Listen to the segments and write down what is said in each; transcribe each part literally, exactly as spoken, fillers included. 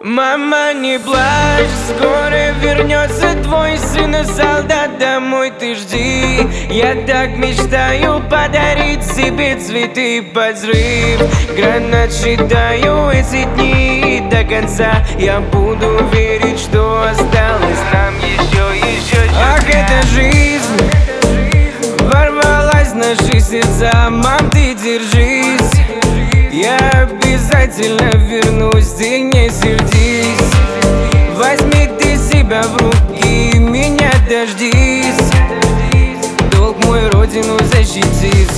Мама, не плачь, скоро вернется твой сын и солдат, домой ты жди. Я так мечтаю подарить себе цветы под взрыв. Гранат считаю эти дни, и до конца я буду верить, что осталось нам еще, еще чуть-чуть. Ах, эта жизнь ворвалась в наши сердца, мам, ты держись. Я обязательно вернусь, ты не сердись. Возьми ты себя в руки, меня дождись. Долг мой родину защитить.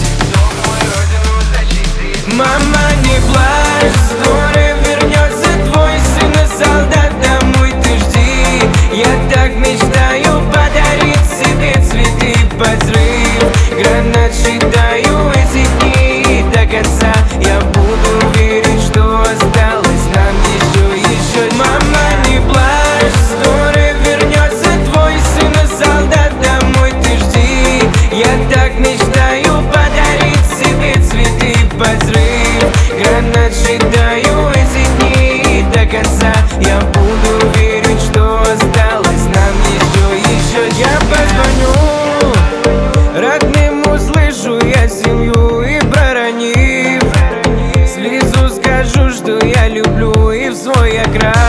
Мама, не плачь, скоро вернется твой сын и солдат, домой ты жди. Я так мечтаю подарить себе цветы под взрыв. Гранат считаю эти дни, и до конца я буду верить, что осталось нам еще, еще. Мама, не плачь, скоро вернется твой сын и солдат, домой ты жди. Я так мечтаю подарить себе цветы под взрыв. Гранат считаю эти дни, и до конца я буду верить, что осталось нам еще, еще. Я позвоню родным, услышу я семью и проронив слезу, скажу, что я люблю, и в свой окрас